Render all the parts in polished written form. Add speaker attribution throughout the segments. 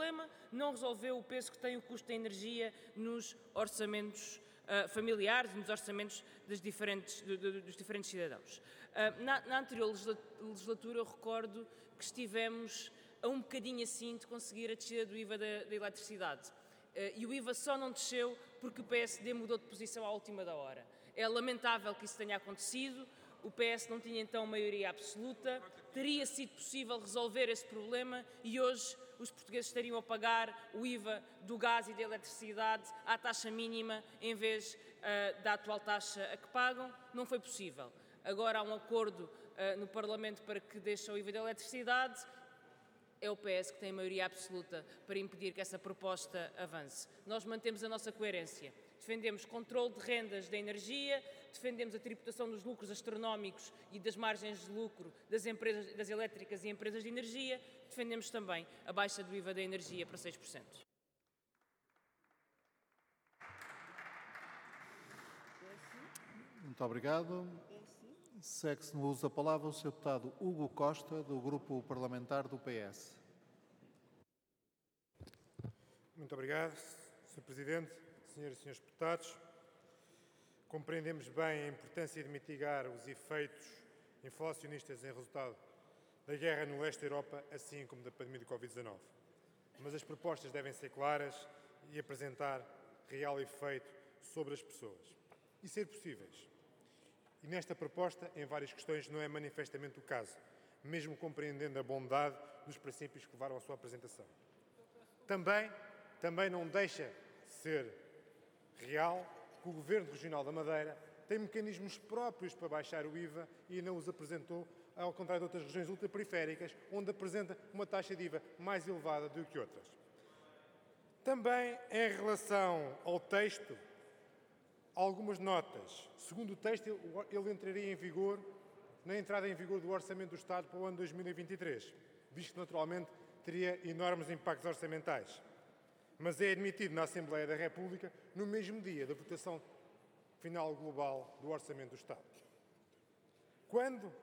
Speaker 1: problema, não resolveu o peso que tem o custo da energia nos orçamentos familiares e nos orçamentos dos diferentes cidadãos. Na anterior legislatura, eu recordo que estivemos a um bocadinho assim de conseguir a descida do IVA da eletricidade. E o IVA só não desceu porque o PSD mudou de posição à última da hora. É lamentável que isso tenha acontecido. O PS não tinha então maioria absoluta, teria sido possível resolver esse problema e hoje os portugueses estariam a pagar o IVA do gás e da eletricidade à taxa mínima em vez da atual taxa a que pagam. Não foi possível. Agora há um acordo no Parlamento para que deixe o IVA da eletricidade. É o PS que tem a maioria absoluta para impedir que essa proposta avance. Nós mantemos a nossa coerência. Defendemos controle de rendas da energia, defendemos a tributação dos lucros astronómicos e das margens de lucro das empresas, das elétricas e empresas de energia, defendemos também a baixa do IVA da energia para 6%.
Speaker 2: Muito obrigado. Segue-se no uso da palavra o Sr. Deputado Hugo Costa, do Grupo Parlamentar do PS.
Speaker 3: Muito obrigado, Sr. Presidente, Senhoras e Senhores Deputados. Compreendemos bem a importância de mitigar os efeitos inflacionistas em resultado da guerra no leste da Europa, assim como da pandemia do Covid-19. Mas as propostas devem ser claras e apresentar real efeito sobre as pessoas e ser possíveis. E nesta proposta, em várias questões, não é manifestamente o caso, mesmo compreendendo a bondade dos princípios que levaram à sua apresentação. Também não deixa de ser real que o Governo Regional da Madeira tem mecanismos próprios para baixar o IVA e não os apresentou, ao contrário de outras regiões ultraperiféricas, onde apresenta uma taxa de IVA mais elevada do que outras. Também em relação ao texto, algumas notas. Segundo o texto, ele entraria em vigor na entrada em vigor do Orçamento do Estado para o ano 2023, visto que naturalmente teria enormes impactos orçamentais. Mas é admitido na Assembleia da República no mesmo dia da votação final global do Orçamento do Estado. Quando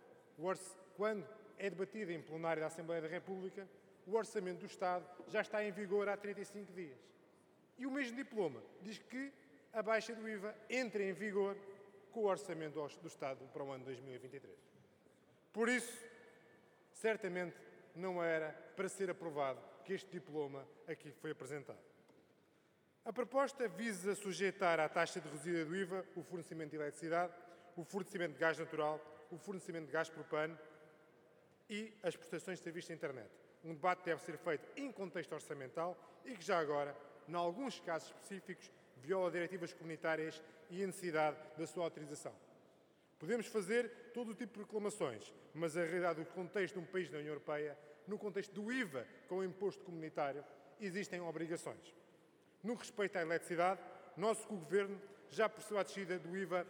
Speaker 3: é debatido em plenário da Assembleia da República, o Orçamento do Estado já está em vigor há 35 dias. E o mesmo diploma diz que a baixa do IVA entra em vigor com o Orçamento do Estado para o ano 2023. Por isso, certamente não era para ser aprovado que este diploma aqui foi apresentado. A proposta visa sujeitar à taxa de reduzida do IVA o fornecimento de eletricidade, o fornecimento de gás natural, o fornecimento de gás propano e as prestações de serviços de internet. Um debate deve ser feito em contexto orçamental e que já agora, em alguns casos específicos, viola diretivas comunitárias e a necessidade da sua autorização. Podemos fazer todo o tipo de reclamações, mas a realidade do contexto de um país da União Europeia, no contexto do IVA com o imposto comunitário, existem obrigações. No que respeita à eletricidade, nosso Governo já procedeu à descida do IVA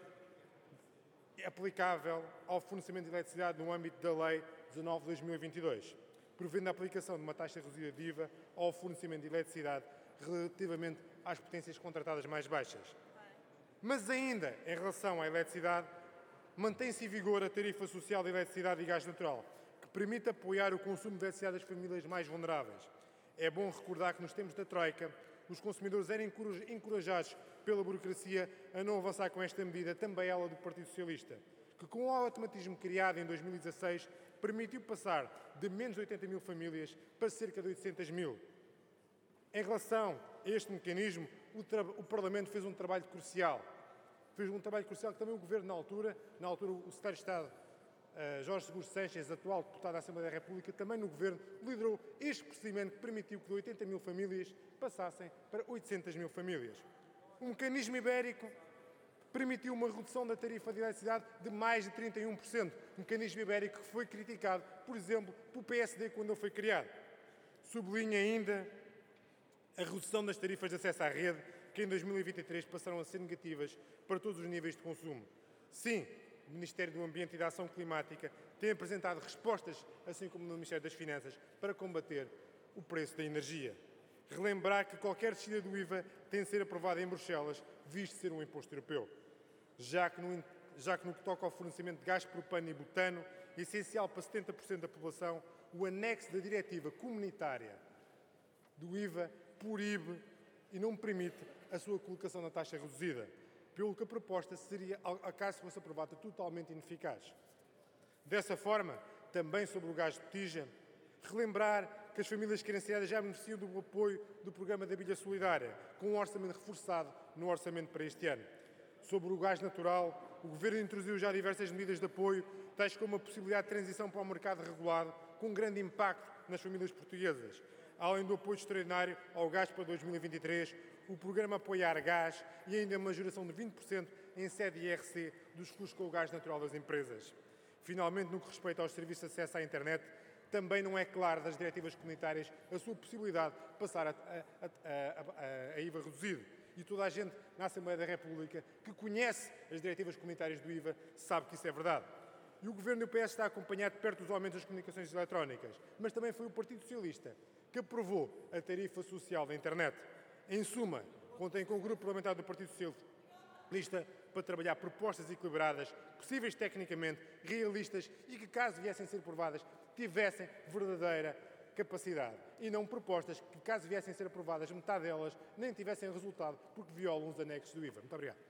Speaker 3: aplicável ao fornecimento de eletricidade no âmbito da Lei 19/2022, prevendo a aplicação de uma taxa reduzida de IVA ao fornecimento de eletricidade relativamente às potências contratadas mais baixas. Mas ainda, em relação à eletricidade, mantém-se em vigor a tarifa social de eletricidade e gás natural, que permite apoiar o consumo de eletricidade das famílias mais vulneráveis. É bom recordar que nos tempos da Troika, os consumidores eram encorajados pela burocracia a não avançar com esta medida, também ela do Partido Socialista, que com o automatismo criado em 2016 permitiu passar de menos de 80 mil famílias para cerca de 800 mil. Em relação a este mecanismo, o Parlamento fez um trabalho crucial. Fez um trabalho crucial que também o Governo, na altura o Secretário de Estado, Jorge Seguro Sanches, atual deputado da Assembleia da República, também no Governo, liderou este procedimento que permitiu que de 80 mil famílias passassem para 800 mil famílias. O mecanismo ibérico permitiu uma redução da tarifa de eletricidade de mais de 31%. O mecanismo ibérico que foi criticado, por exemplo, pelo PSD quando ele foi criado. Sublinha ainda a redução das tarifas de acesso à rede, que em 2023 passaram a ser negativas para todos os níveis de consumo. Sim, o Ministério do Ambiente e da Ação Climática tem apresentado respostas, assim como no Ministério das Finanças, para combater o preço da energia. Relembrar que qualquer descida do IVA tem de ser aprovada em Bruxelas, visto ser um imposto europeu. Já que no que toca ao fornecimento de gás propano e butano, essencial para 70% da população, o anexo da diretiva comunitária do IVA proíbe e não permite a sua colocação na taxa reduzida, pelo que a proposta seria, caso fosse aprovada, totalmente ineficaz. Dessa forma, também sobre o gás de botija, relembrar que as famílias carenciadas já beneficiam do apoio do programa da Bilha Solidária, com um orçamento reforçado no orçamento para este ano. Sobre o gás natural, o Governo introduziu já diversas medidas de apoio, tais como a possibilidade de transição para o mercado regulado, com grande impacto nas famílias portuguesas. Além do apoio extraordinário ao gás para 2023, o programa Apoiar Gás e ainda uma majoração de 20% em sede IRC dos custos com o gás natural das empresas. Finalmente, no que respeita aos serviços de acesso à internet, também não é claro das diretivas comunitárias a sua possibilidade de passar a IVA reduzido. E toda a gente na Assembleia da República que conhece as diretivas comunitárias do IVA sabe que isso é verdade. E o Governo do PS está a acompanhar de perto os aumentos das comunicações eletrónicas, mas também foi o Partido Socialista que aprovou a tarifa social da internet. Em suma, contem com o Grupo Parlamentar do Partido Socialista para trabalhar propostas equilibradas, possíveis tecnicamente, realistas e que, caso viessem a ser aprovadas, tivessem verdadeira capacidade. E não propostas que, caso viessem a ser aprovadas, metade delas nem tivessem resultado porque violam os anexos do IVA. Muito obrigado.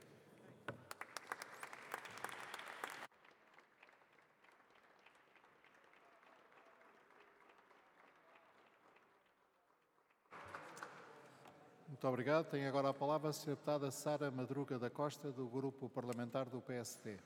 Speaker 2: Muito obrigado. Tem agora a palavra a Sra. Deputada Sara Madruga da Costa, do Grupo Parlamentar do PSD.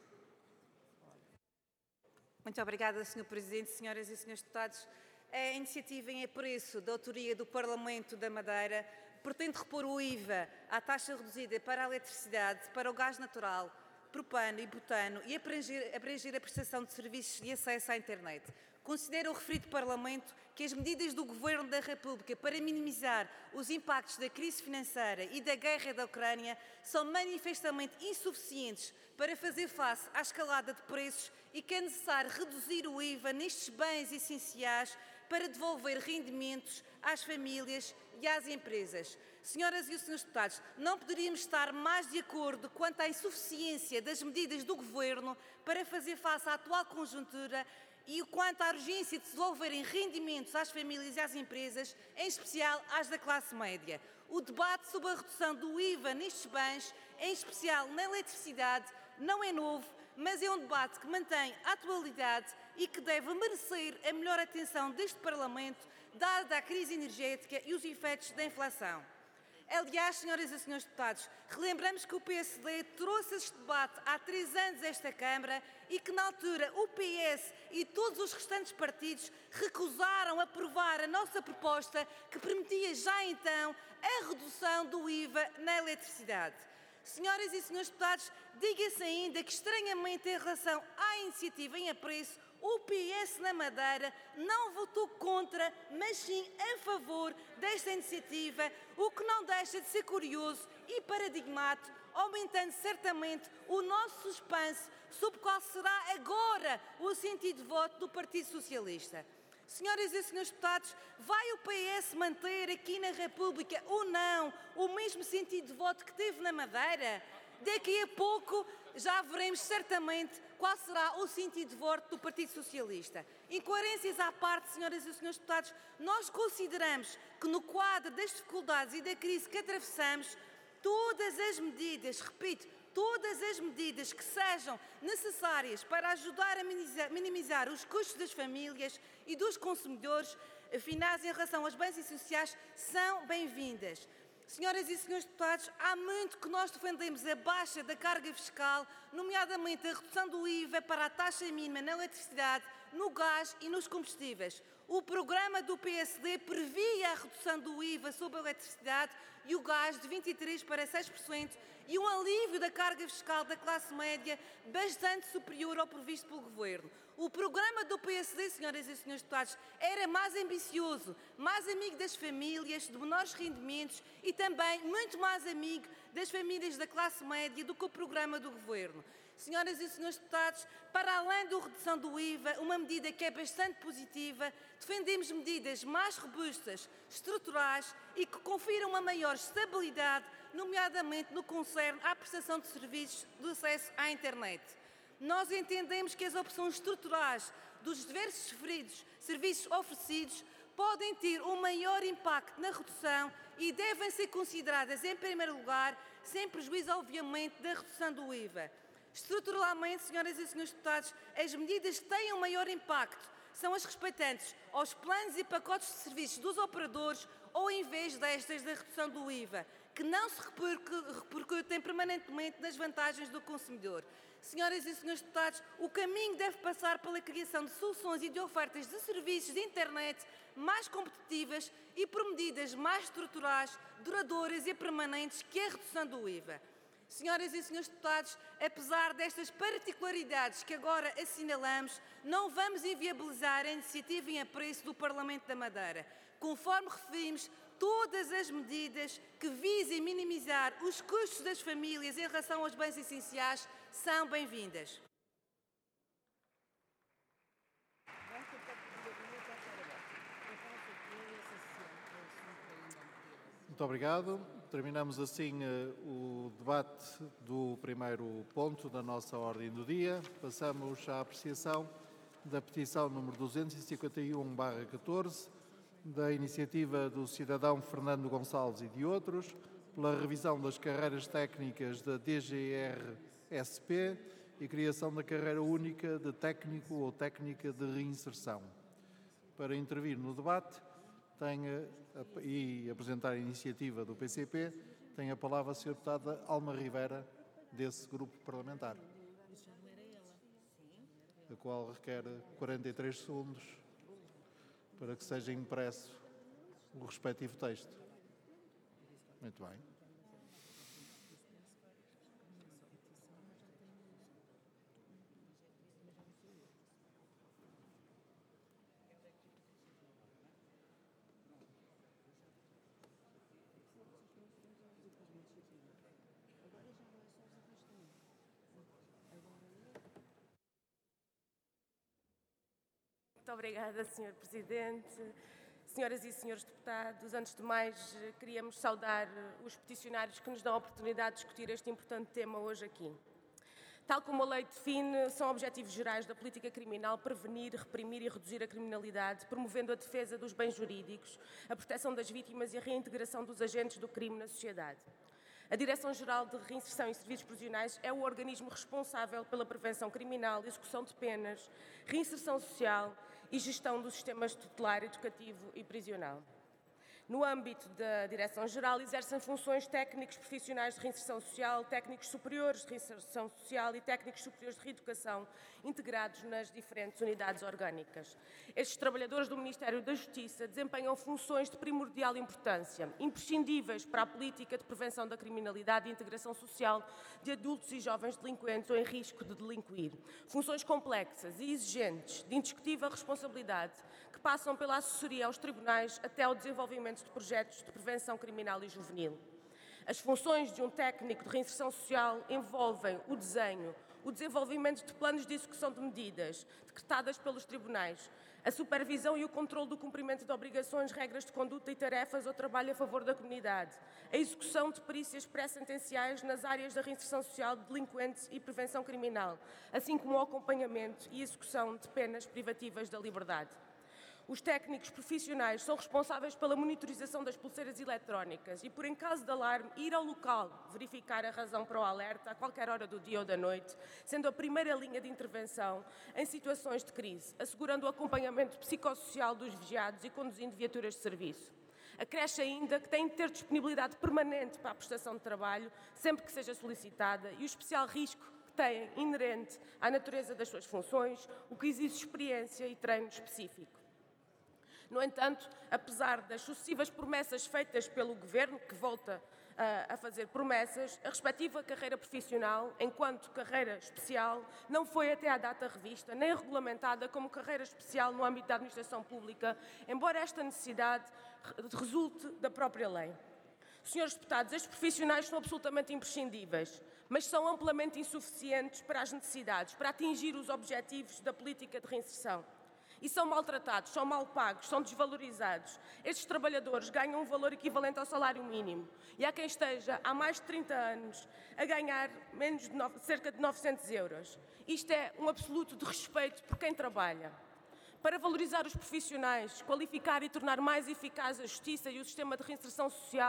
Speaker 4: Muito obrigada, Sr. Presidente, senhoras e senhores deputados. A iniciativa em apreço da autoria do Parlamento da Madeira pretende repor o IVA à taxa reduzida para a eletricidade, para o gás natural, propano e butano e abranger a prestação de serviços de acesso à internet. Considera o referido Parlamento que as medidas do Governo da República para minimizar os impactos da crise financeira e da guerra da Ucrânia são manifestamente insuficientes para fazer face à escalada de preços e que é necessário reduzir o IVA nestes bens essenciais para devolver rendimentos às famílias e às empresas. Senhoras e senhores deputados, não poderíamos estar mais de acordo quanto à insuficiência das medidas do Governo para fazer face à atual conjuntura e quanto à urgência de se devolverem rendimentos às famílias e às empresas, em especial às da classe média. O debate sobre a redução do IVA nestes bens, em especial na eletricidade, não é novo, mas é um debate que mantém a atualidade e que deve merecer a melhor atenção deste Parlamento, dada a crise energética e os efeitos da inflação. Aliás, senhoras e senhores deputados, relembramos que o PSD trouxe este debate há 3 anos a esta Câmara e que, na altura, o PS e todos os restantes partidos recusaram aprovar a nossa proposta que permitia já então a redução do IVA na eletricidade. Senhoras e senhores deputados, diga-se ainda que, estranhamente, em relação à iniciativa em apreço, o PS na Madeira não votou contra, mas sim a favor desta iniciativa, o que não deixa de ser curioso e paradigmático, aumentando certamente o nosso suspense sobre qual será agora o sentido de voto do Partido Socialista. Senhoras e senhores deputados, vai o PS manter aqui na República ou não o mesmo sentido de voto que teve na Madeira? Daqui a pouco já veremos certamente qual será o sentido de voto do Partido Socialista. Incoerências à parte, senhoras e senhores deputados, nós consideramos que no quadro das dificuldades e da crise que atravessamos, todas as medidas, repito, todas as medidas que sejam necessárias para ajudar a minimizar os custos das famílias e dos consumidores finais em relação aos bens essenciais são bem-vindas. Senhoras e senhores deputados, há muito que nós defendemos a baixa da carga fiscal, nomeadamente a redução do IVA para a taxa mínima na eletricidade, no gás e nos combustíveis. O programa do PSD previa a redução do IVA sobre a eletricidade e o gás de 23% para 6% e um alívio da carga fiscal da classe média bastante superior ao previsto pelo Governo. O programa do PSD, senhoras e senhores deputados, era mais ambicioso, mais amigo das famílias, de menores rendimentos e também muito mais amigo das famílias da classe média do que o programa do Governo. Senhoras e senhores deputados, para além da redução do IVA, uma medida que é bastante positiva, defendemos medidas mais robustas, estruturais e que confiram uma maior estabilidade, nomeadamente no que concerne à prestação de serviços de acesso à internet. Nós entendemos que as opções estruturais dos diversos serviços oferecidos podem ter o maior impacto na redução e devem ser consideradas em primeiro lugar, sem prejuízo, obviamente, da redução do IVA. Estruturalmente, senhoras e senhores deputados, as medidas que têm o maior impacto são as respeitantes aos planos e pacotes de serviços dos operadores ou em vez destas da redução do IVA, que não se repercutem permanentemente nas vantagens do consumidor. Senhoras e senhores deputados, o caminho deve passar pela criação de soluções e de ofertas de serviços de internet mais competitivas e por medidas mais estruturais, duradouras e permanentes que a redução do IVA. Senhoras e senhores deputados, apesar destas particularidades que agora assinalamos, não vamos inviabilizar a iniciativa em apreço do Parlamento da Madeira. Conforme referimos, todas as medidas que visem minimizar os custos das famílias em relação aos bens essenciais são bem-vindas.
Speaker 2: Muito obrigado. Terminamos assim o debate do primeiro ponto da nossa ordem do dia. Passamos à apreciação da petição número 251/14, da iniciativa do cidadão Fernando Gonçalves e de outros, pela revisão das carreiras técnicas da DGRSP e criação da carreira única de técnico ou técnica de reinserção. Para intervir no debate e apresentar a iniciativa do PCP, tem a palavra a Sra. Deputada Alma Rivera, desse grupo parlamentar, a qual requer 43 segundos para que seja impresso o respectivo texto. Muito bem.
Speaker 5: Muito obrigada, Sr. Presidente. Senhoras e senhores deputados, antes de mais, queríamos saudar os peticionários que nos dão a oportunidade de discutir este importante tema hoje aqui. Tal como a lei define, são objetivos gerais da política criminal prevenir, reprimir e reduzir a criminalidade, promovendo a defesa dos bens jurídicos, a proteção das vítimas e a reintegração dos agentes do crime na sociedade. A Direção-Geral de Reinserção e Serviços Prisionais é o organismo responsável pela prevenção criminal, execução de penas, reinserção social e gestão dos sistemas tutelar, educativo e prisional. No âmbito da Direção-Geral, exercem funções técnicos profissionais de reinserção social, técnicos superiores de reinserção social e técnicos superiores de reeducação, integrados nas diferentes unidades orgânicas. Estes trabalhadores do Ministério da Justiça desempenham funções de primordial importância, imprescindíveis para a política de prevenção da criminalidade e integração social de adultos e jovens delinquentes ou em risco de delinquir. Funções complexas e exigentes, de indiscutível responsabilidade, que passam pela assessoria aos tribunais até ao desenvolvimento de projetos de prevenção criminal e juvenil. As funções de um técnico de reinserção social envolvem o desenho, o desenvolvimento de planos de execução de medidas decretadas pelos tribunais, a supervisão e o controle do cumprimento de obrigações, regras de conduta e tarefas ou trabalho a favor da comunidade, a execução de perícias pré-sentenciais nas áreas da reinserção social de delinquentes e prevenção criminal, assim como o acompanhamento e execução de penas privativas da liberdade. Os técnicos profissionais são responsáveis pela monitorização das pulseiras eletrónicas e, por em caso de alarme, ir ao local verificar a razão para o alerta a qualquer hora do dia ou da noite, sendo a primeira linha de intervenção em situações de crise, assegurando o acompanhamento psicossocial dos vigiados e conduzindo viaturas de serviço. Acresce ainda que têm de ter disponibilidade permanente para a prestação de trabalho, sempre que seja solicitada, e o especial risco que têm inerente à natureza das suas funções, o que exige experiência e treino específico. No entanto, apesar das sucessivas promessas feitas pelo Governo, que volta a fazer promessas, a respectiva carreira profissional, enquanto carreira especial, não foi até à data revista nem regulamentada como carreira especial no âmbito da administração pública, embora esta necessidade resulte da própria lei. Senhores deputados, estes profissionais são absolutamente imprescindíveis, mas são amplamente insuficientes para as necessidades, para atingir os objetivos da política de reinserção. E são maltratados, são mal pagos, são desvalorizados. Estes trabalhadores ganham um valor equivalente ao salário mínimo. E há quem esteja há mais de 30 anos a ganhar cerca de 900 euros. Isto é um absoluto desrespeito por quem trabalha. para valorizar os profissionais, qualificar e tornar mais eficaz a justiça e o sistema de reinserção social,